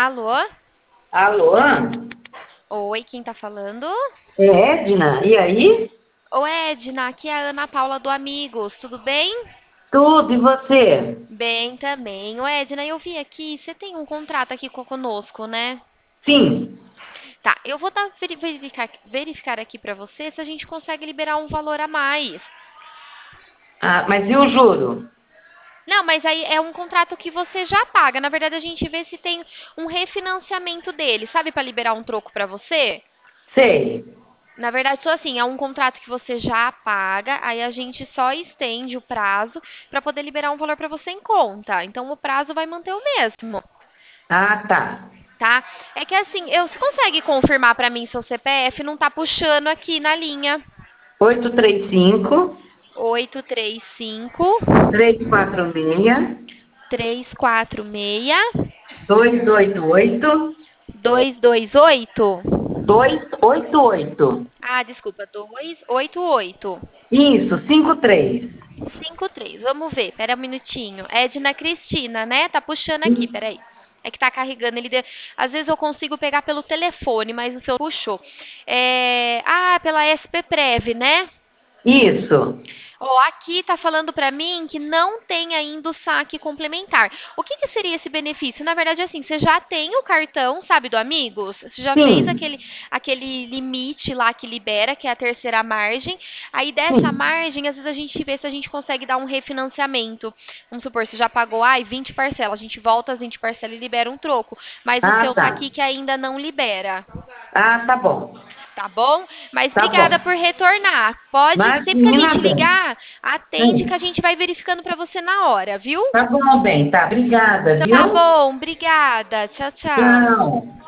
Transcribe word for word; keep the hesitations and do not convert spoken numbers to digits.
Alô? Alô? Oi, quem tá falando? É Edna? E aí? Ô, Edna, aqui é a Ana Paula do Amigos, tudo bem? Tudo, e você? Bem também. Ô, Edna, eu vi aqui, você tem um contrato aqui co- conosco, né? Sim. Tá, eu vou dar, veri- verificar, verificar aqui pra você se a gente consegue liberar um valor a mais. Ah, mas e o juro? Não, mas aí é um contrato que você já paga. Na verdade, a gente vê se tem um refinanciamento dele, sabe, pra liberar um troco pra você? Sei. Na verdade, só assim, é um contrato que você já paga, aí a gente só estende o prazo para poder liberar um valor para você em conta. Então o prazo vai manter o mesmo, Ah, tá. tá? É que assim, eu, você consegue confirmar para mim seu C P F? Não tá puxando aqui na linha. Oito três cinco, Oito três cinco, três quatro seis, três quatro seis, dois oito oito, dois dois oito. dois oito oito. Ah, desculpa, dois oito oito. Isso, cinco três. Cinco três. Vamos ver, pera um minutinho. Edna Cristina, né? Tá puxando aqui, peraí. É que tá carregando, ele de- às vezes eu consigo pegar pelo telefone, mas o seu puxou. É... Ah, pela S P Prev, né? Isso. Ó, aqui tá falando pra mim que não tem ainda o saque complementar. O que que seria esse benefício? Na verdade, assim, você já tem o cartão, sabe, do Amigos? Você já fez Sim. aquele, aquele limite lá que libera, que é a terceira margem. Aí dessa Sim. margem, às vezes a gente vê se a gente consegue dar um refinanciamento. Vamos supor, você já pagou, ai, vinte parcelas. A gente volta as vinte parcelas e libera um troco. Mas o Ah, seu tá tá. aqui que ainda não libera. Ah, tá bom. Tá bom? Mas Tá obrigada bom. por retornar. Pode, sempre que a Imagina, gente bem. ligar, atende que a Hum. gente vai verificando para você na hora, viu? Tá bom, bem. Tá, obrigada, Tá viu? bom, obrigada. Tchau, tchau. Tchau.